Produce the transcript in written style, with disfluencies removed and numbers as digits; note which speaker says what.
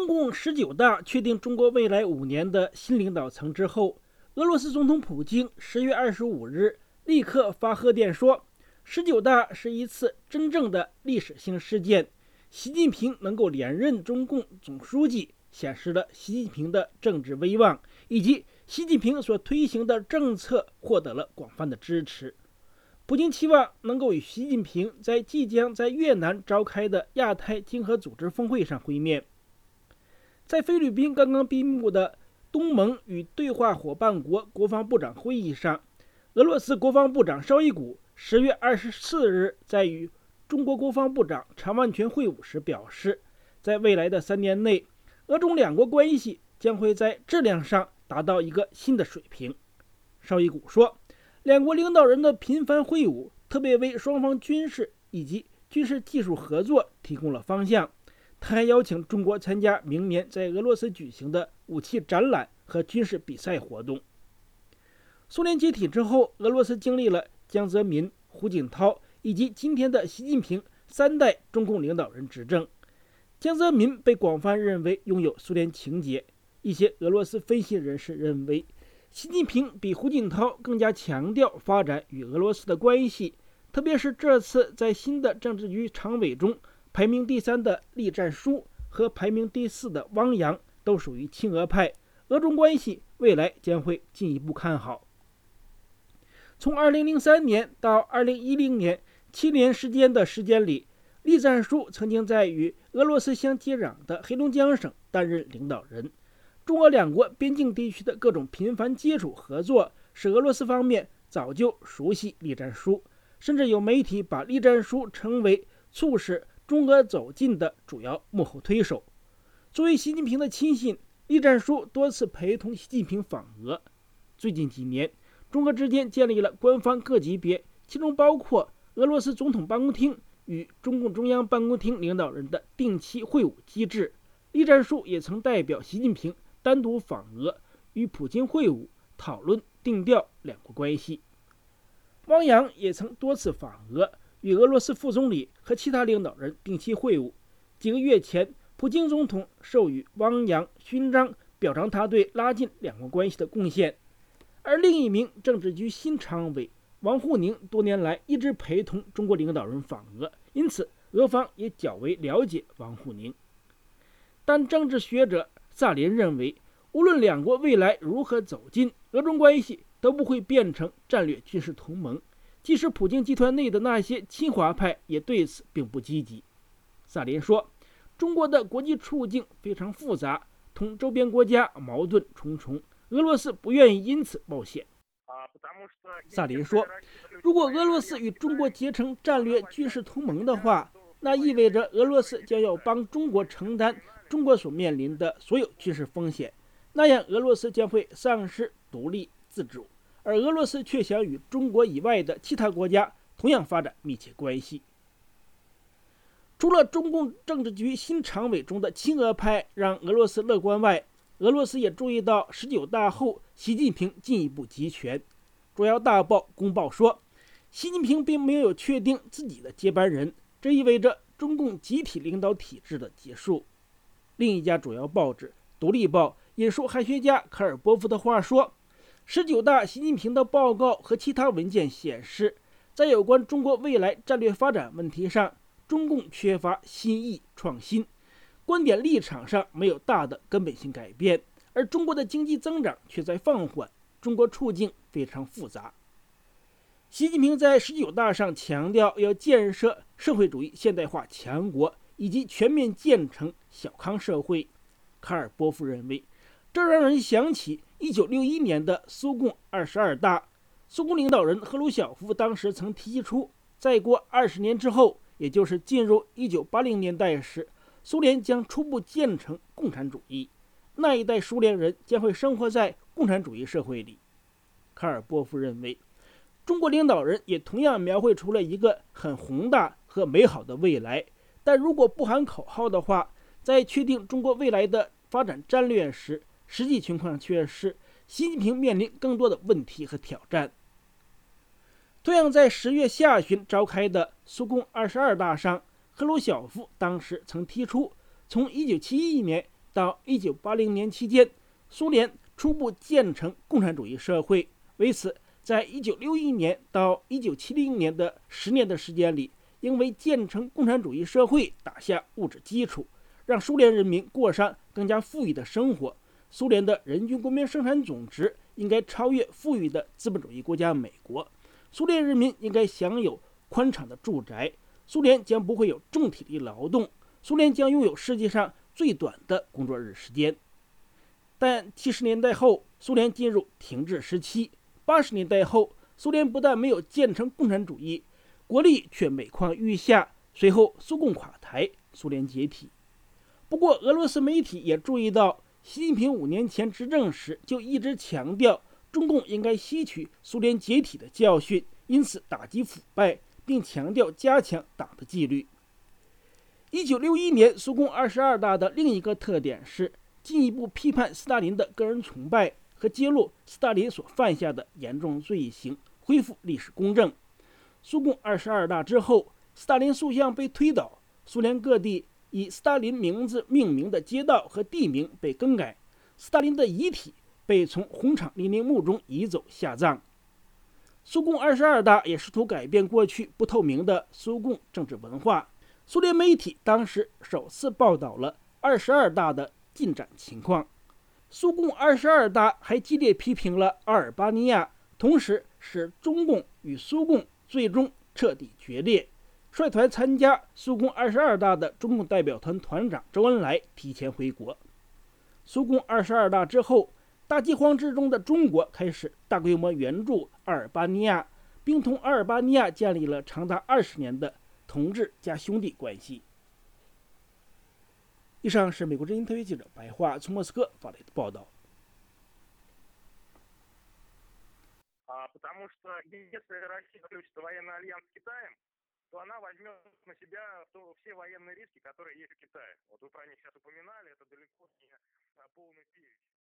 Speaker 1: 共19大确定中国未来5年的新领导层之后，俄罗斯总统普京10月25日立刻发贺电说，19大是一次真正的历史性事件，习近平能够连任中共总书记，显示了习近平的政治威望，以及习近平所推行的政策获得了广泛的支持。普京期望能够与习近平在即将在越南召开的亚太经合组织峰会上会面。在菲律宾刚刚闭幕的东盟与对话伙伴国国防部长会议上，俄罗斯国防部长绍伊古10月24日在与中国国防部长常万全会晤时表示，在未来的3年内，俄中两国关系将会在质量上达到一个新的水平。绍伊古说，两国领导人的频繁会晤特别为双方军事以及军事技术合作提供了方向。他还邀请中国参加明年在俄罗斯举行的武器展览和军事比赛活动。苏联解体之后，俄罗斯经历了江泽民、胡锦涛以及今天的习近平3代中共领导人执政。江泽民被广泛认为拥有苏联情结，一些俄罗斯分析人士认为，习近平比胡锦涛更加强调发展与俄罗斯的关系，特别是这次在新的政治局常委中，排名第3的栗战书和排名第4的汪洋都属于亲俄派，俄中关系未来将会进一步看好。从2003年到2010年7年时间里，栗战书曾经在与俄罗斯相接壤的黑龙江省担任领导人。中俄两国边境地区的各种频繁接触合作，使俄罗斯方面早就熟悉栗战书，甚至有媒体把栗战书称为促使中俄走近的主要幕后推手。作为习近平的亲信，栗战书多次陪同习近平访俄。最近几年，中俄之间建立了官方各级别，其中包括俄罗斯总统办公厅与中共中央办公厅领导人的定期会晤机制。栗战书也曾代表习近平单独访俄，与普京会晤，讨论定调两国关系。汪洋也曾多次访俄，与俄罗斯副总理和其他领导人定期会晤。几个月前，普京总统授予汪洋勋章，表彰他对拉近两国关系的贡献。而另一名政治局新常委王沪宁多年来一直陪同中国领导人访俄，因此俄方也较为了解王沪宁。但政治学者萨林认为，无论两国未来如何走近，俄中关系都不会变成战略军事同盟。即使普京集团内的那些亲华派也对此并不积极。萨林说，中国的国际处境非常复杂，同周边国家矛盾重重，俄罗斯不愿意因此冒险。萨林说，如果俄罗斯与中国结成战略军事同盟的话，那意味着俄罗斯将要帮中国承担中国所面临的所有军事风险，那样俄罗斯将会丧失独立自主，而俄罗斯却想与中国以外的其他国家同样发展密切关系。除了中共政治局新常委中的亲俄派让俄罗斯乐观外，俄罗斯也注意到19大后习近平进一步集权。主要大报公报说，习近平并没有确定自己的接班人，这意味着中共集体领导体制的结束。另一家主要报纸《独立报》引述汉学家卡尔波夫的话说，19大习近平的报告和其他文件显示，在有关中国未来战略发展问题上，中共缺乏新意创新，观点立场上没有大的根本性改变，而中国的经济增长却在放缓，中国处境非常复杂。习近平在19大上强调要建设社会主义现代化强国，以及全面建成小康社会。卡尔波夫认为，这让人想起1961年的苏共22大，苏共领导人赫鲁晓夫当时曾提出，再过20年之后，也就是进入1980年代时，苏联将初步建成共产主义，那一代苏联人将会生活在共产主义社会里。卡尔波夫认为，中国领导人也同样描绘出了一个很宏大和美好的未来，但如果不喊口号的话，在确定中国未来的发展战略时，实际情况却是习近平面临更多的问题和挑战。同样在10月下旬召开的苏共22大上，赫鲁晓夫当时曾提出，从1971年到1980年期间，苏联初步建成共产主义社会。为此，在1961年到1970年的10年的时间里，应为建成共产主义社会打下物质基础，让苏联人民过上更加富裕的生活。苏联的人均国民生产总值应该超越富裕的资本主义国家美国。苏联人民应该享有宽敞的住宅。苏联将不会有重体力劳动。苏联将拥有世界上最短的工作日时间。但70年代后，苏联进入停滞时期。80年代后，苏联不但没有建成共产主义，国力却每况愈下。随后，苏共垮台，苏联解体。不过，俄罗斯媒体也注意到，习近平5年前执政时就一直强调中共应该吸取苏联解体的教训，因此打击腐败，并强调加强党的纪律。1961年苏共22大的另一个特点是进一步批判斯大林的个人崇拜和揭露斯大林所犯下的严重罪行，恢复历史公正。苏共22大之后，斯大林塑像被推倒，苏联各地以斯大林名字命名的街道和地名被更改，斯大林的遗体被从红场黎明墓中移走下葬。苏共22大也试图改变过去不透明的苏共政治文化。苏联媒体当时首次报道了22大的进展情况。苏共22大还激烈批评了阿尔巴尼亚，同时使中共与苏共最终彻底决裂。率团参加苏共22大的中共代表团团长周恩来提前回国。苏共22大之后，大饥荒之中的中国开始大规模援助阿尔巴尼亚，并同阿尔巴尼亚建立了长达20年的同志加兄弟关系。以上是美国之音特约记者白桦从莫斯科发来的报道。
Speaker 2: Потому что если Россия заключит военный альянс с Китаем, то она возьмет на себя все военные риски, которые есть в Китае. Вот вы про них сейчас упоминали, это далеко не полный перечень.